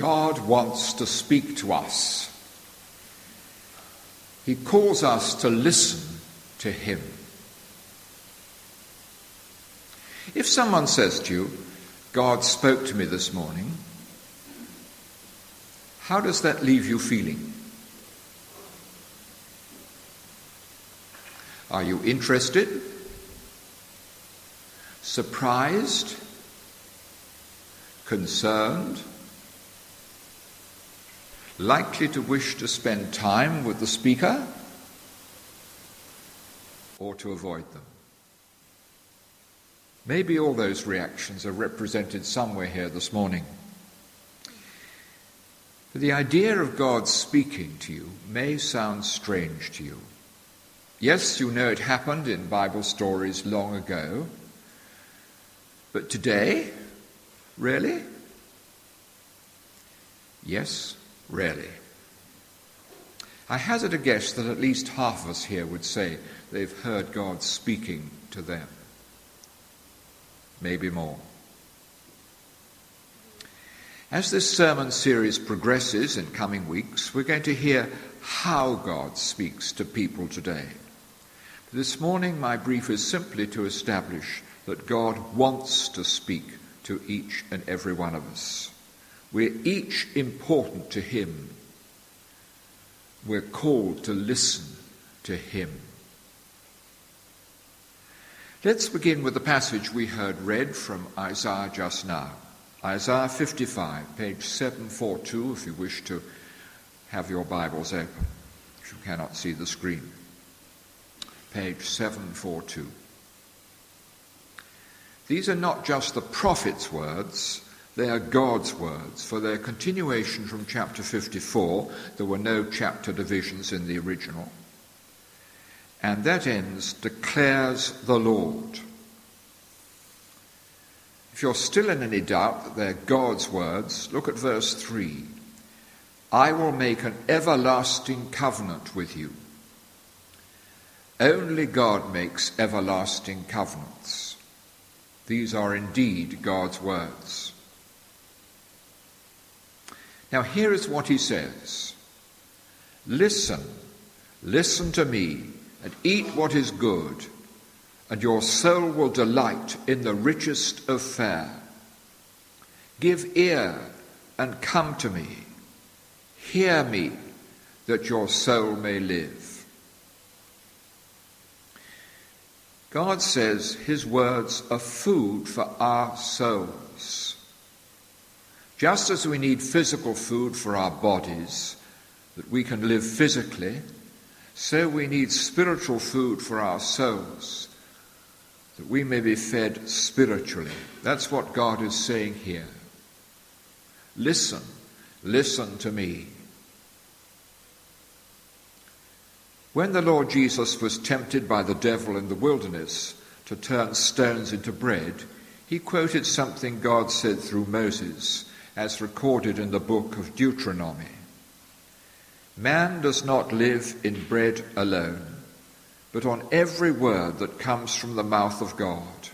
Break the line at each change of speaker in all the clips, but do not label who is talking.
God wants to speak to us. He calls us to listen to him. If someone says to you, God spoke to me this morning, how does that leave you feeling? Are you interested? Surprised? Concerned? Likely to wish to spend time with the speaker? Or to avoid them? Maybe all those reactions are represented somewhere here this morning. But the idea of God speaking to you may sound strange to you. Yes, you know it happened in Bible stories long ago. But today? Really? Yes, really. I hazard a guess that at least half of us here would say they've heard God speaking to them. Maybe more. As this sermon series progresses in coming weeks, we're going to hear how God speaks to people today. This morning, my brief is simply to establish that God wants to speak to each and every one of us. We're each important to him. We're called to listen to him. Let's begin with the passage we heard read from Isaiah just now. Isaiah 55, page 742, if you wish to have your Bibles open, if you cannot see the screen. Page 742. These are not just the prophet's words, they are God's words, for they're a continuation from chapter 54. There were no chapter divisions in the original. And that ends, declares the Lord. If you're still in any doubt that they're God's words, look at verse 3. I will make an everlasting covenant with you. Only God makes everlasting covenants. These are indeed God's words. Now here is what he says. Listen to me, and eat what is good, and your soul will delight in the richest of fare. Give ear and come to me. Hear me, that your soul may live. God says his words are food for our souls. Just as we need physical food for our bodies, that we can live physically, so we need spiritual food for our souls, that we may be fed spiritually. That's what God is saying here. Listen to me. When the Lord Jesus was tempted by the devil in the wilderness to turn stones into bread, he quoted something God said through Moses, as recorded in the book of Deuteronomy. Man does not live in bread alone, but on every word that comes from the mouth of God.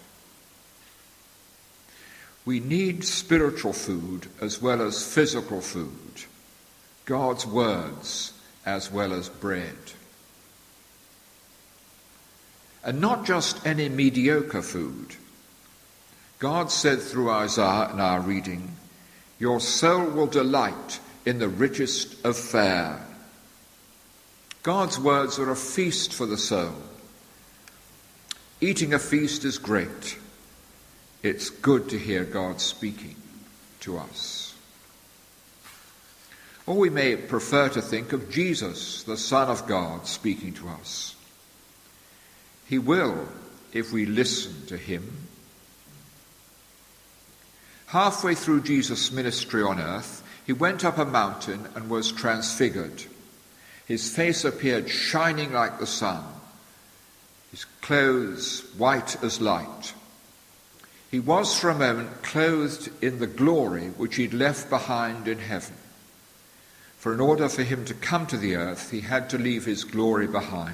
We need spiritual food as well as physical food, God's words as well as bread. And not just any mediocre food. God said through Isaiah in our reading, your soul will delight in the richest of fare. God's words are a feast for the soul. Eating a feast is great. It's good to hear God speaking to us. Or we may prefer to think of Jesus, the Son of God, speaking to us. He will if we listen to him. Halfway through Jesus' ministry on earth, he went up a mountain and was transfigured. His face appeared shining like the sun, his clothes white as light. He was for a moment clothed in the glory which he'd left behind in heaven. For in order for him to come to the earth, he had to leave his glory behind.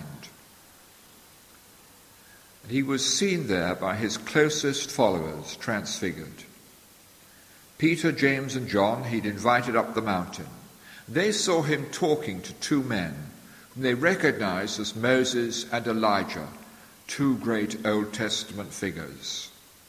And he was seen there by his closest followers, transfigured. Peter, James, and John he'd invited up the mountain. They saw him talking to two men whom they recognized as Moses and Elijah, two great Old Testament figures.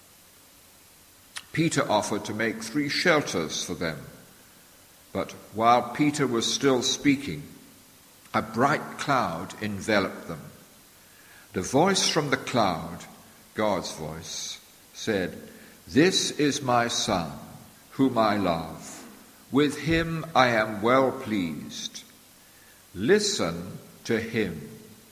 Peter offered to make 3 shelters for them, but while Peter was still speaking, a bright cloud enveloped them. The voice from the cloud, God's voice, said, "This is my Son, whom I love. With him I am well pleased. Listen to him."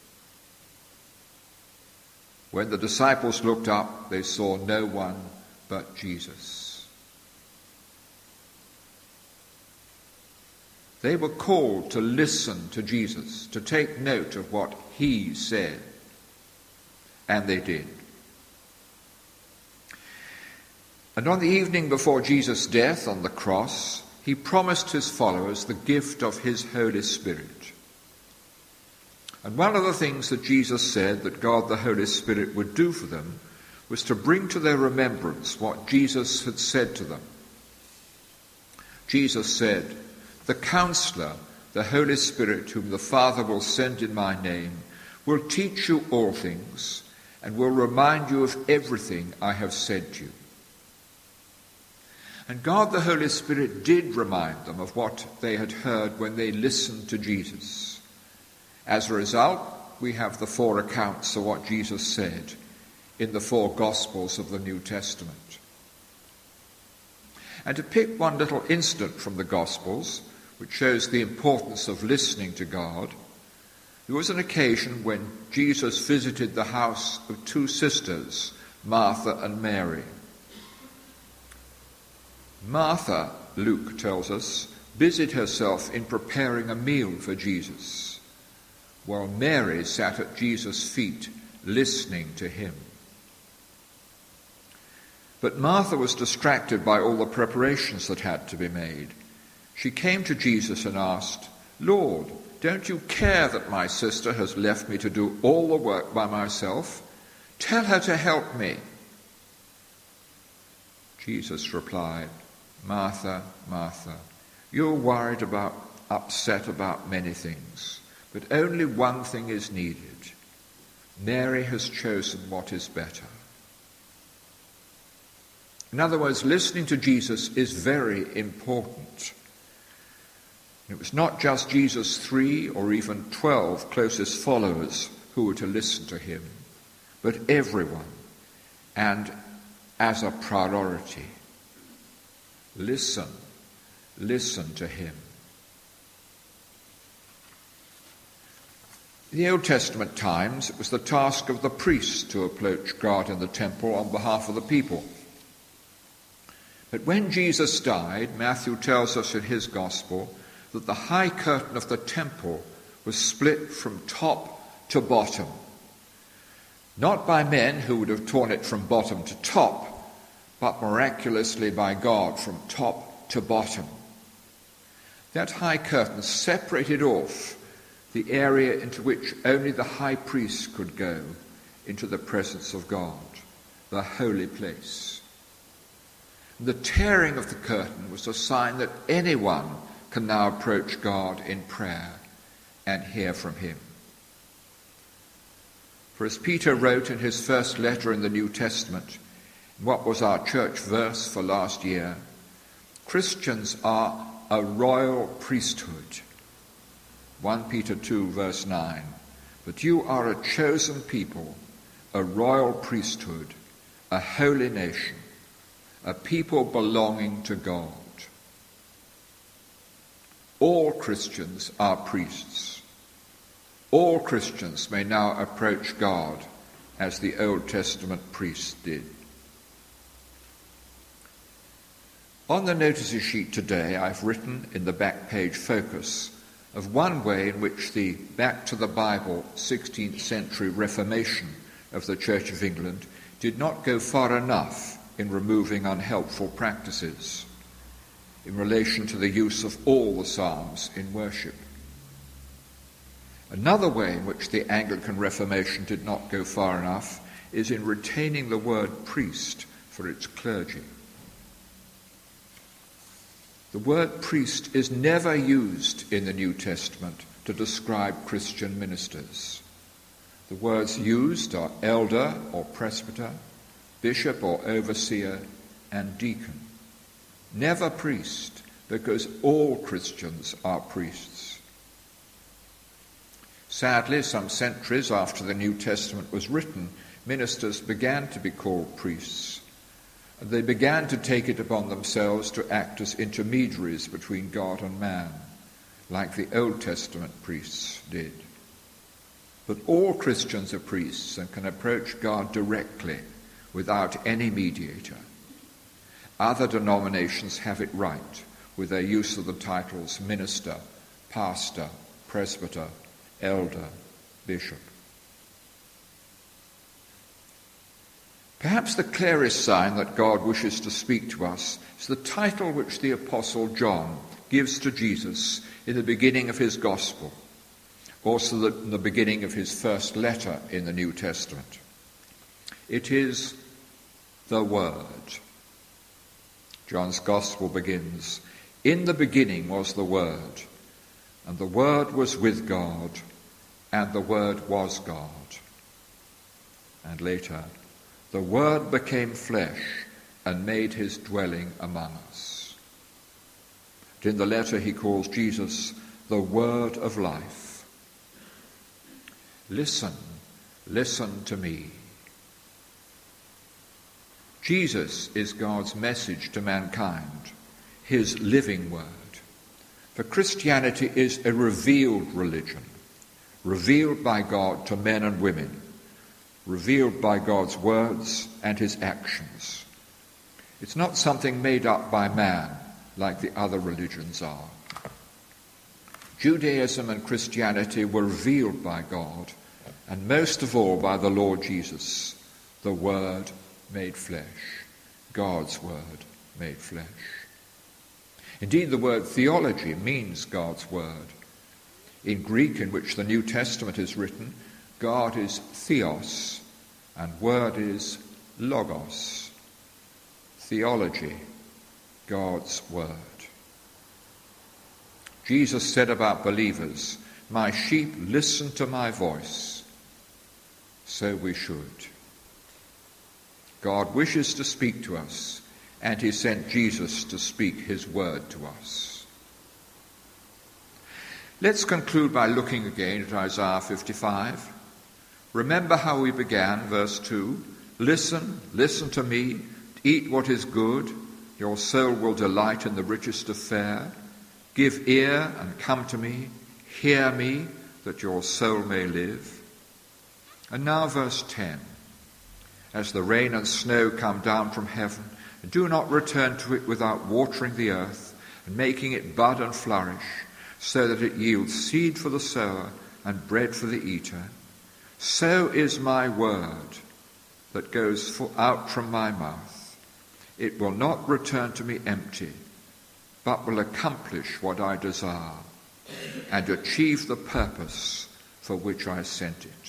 When the disciples looked up, they saw no one but Jesus. They were called to listen to Jesus, to take note of what he said. And they did. And on the evening before Jesus' death on the cross, he promised his followers the gift of his Holy Spirit. And one of the things that Jesus said that God the Holy Spirit would do for them was to bring to their remembrance what Jesus had said to them. Jesus said, "The Counselor, the Holy Spirit, whom the Father will send in my name, will teach you all things and will remind you of everything I have said to you." And God the Holy Spirit did remind them of what they had heard when they listened to Jesus. As a result, we have the 4 accounts of what Jesus said in the 4 Gospels of the New Testament. And to pick one little incident from the Gospels, which shows the importance of listening to God, there was an occasion when Jesus visited the house of 2 sisters, Martha and Mary. Martha, Luke tells us, busied herself in preparing a meal for Jesus, while Mary sat at Jesus' feet listening to him. But Martha was distracted by all the preparations that had to be made. She came to Jesus and asked, "Lord, don't you care that my sister has left me to do all the work by myself? Tell her to help me." Jesus replied, "Martha, Martha, you're upset about many things, but only one thing is needed. Mary has chosen what is better." In other words, listening to Jesus is very important. It was not just Jesus' 3 or even 12 closest followers who were to listen to him, but everyone, and as a priority. Listen to him. In the Old Testament times, it was the task of the priests to approach God in the temple on behalf of the people. But when Jesus died, Matthew tells us in his Gospel that the high curtain of the temple was split from top to bottom. Not by men who would have torn it from bottom to top, but miraculously by God from top to bottom. That high curtain separated off the area into which only the high priest could go into the presence of God, the holy place. The tearing of the curtain was a sign that anyone can now approach God in prayer and hear from him. For as Peter wrote in his first letter in the New Testament, what was our church verse for last year, Christians are a royal priesthood. 1 Peter 2 verse 9. But you are a chosen people, a royal priesthood, a holy nation, a people belonging to God. All Christians are priests. All Christians may now approach God as the Old Testament priests did. On the notices sheet today, I've written in the back page focus of one way in which the Back to the Bible 16th century Reformation of the Church of England did not go far enough in removing unhelpful practices in relation to the use of all the Psalms in worship. Another way in which the Anglican Reformation did not go far enough is in retaining the word priest for its clergy. The word priest is never used in the New Testament to describe Christian ministers. The words used are elder or presbyter, bishop or overseer, and deacon. Never priest, because all Christians are priests. Sadly, some centuries after the New Testament was written, ministers began to be called priests. And they began to take it upon themselves to act as intermediaries between God and man, like the Old Testament priests did. But all Christians are priests and can approach God directly without any mediator. Other denominations have it right with their use of the titles minister, pastor, presbyter, elder, bishop. Perhaps the clearest sign that God wishes to speak to us is the title which the Apostle John gives to Jesus in the beginning of his Gospel, also in the beginning of his first letter in the New Testament. It is the Word. John's Gospel begins, "In the beginning was the Word, and the Word was with God, and the Word was God." And later, "The Word became flesh and made his dwelling among us." And in the letter he calls Jesus the Word of life. Listen, listen to me. Jesus is God's message to mankind, his living word. For Christianity is a revealed religion, revealed by God to men and women, revealed by God's words and his actions. It's not something made up by man like the other religions are. Judaism and Christianity were revealed by God, and most of all by the Lord Jesus, the Word made flesh, God's Word made flesh. Indeed, the word theology means God's Word. In Greek, in which the New Testament is written, God is theos, and word is logos. Theology, God's Word. Jesus said about believers, "My sheep listen to my voice." So we should. God wishes to speak to us, and he sent Jesus to speak his word to us. Let's conclude by looking again at Isaiah 55. Remember how we began, verse 2. "Listen, listen to me, eat what is good, your soul will delight in the richest of fare. Give ear and come to me, hear me, that your soul may live." And now verse 10. "As the rain and snow come down from heaven, and do not return to it without watering the earth and making it bud and flourish, so that it yields seed for the sower and bread for the eater, so is my word that goes out from my mouth. It will not return to me empty, but will accomplish what I desire and achieve the purpose for which I sent it."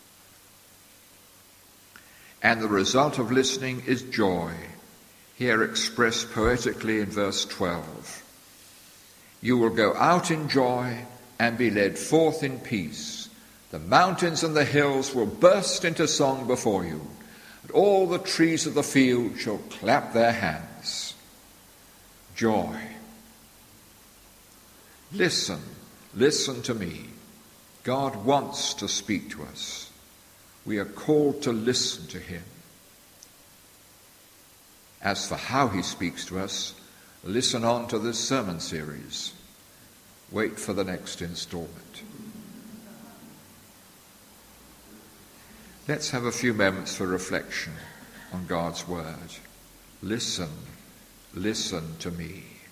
And the result of listening is joy, here expressed poetically in verse 12. "You will go out in joy and be led forth in peace. The mountains and the hills will burst into song before you, and all the trees of the field shall clap their hands." Joy. Listen, listen to me. God wants to speak to us. We are called to listen to him. As for how he speaks to us, listen on to this sermon series. Wait for the next installment. Let's have a few moments for reflection on God's word. Listen, listen to me.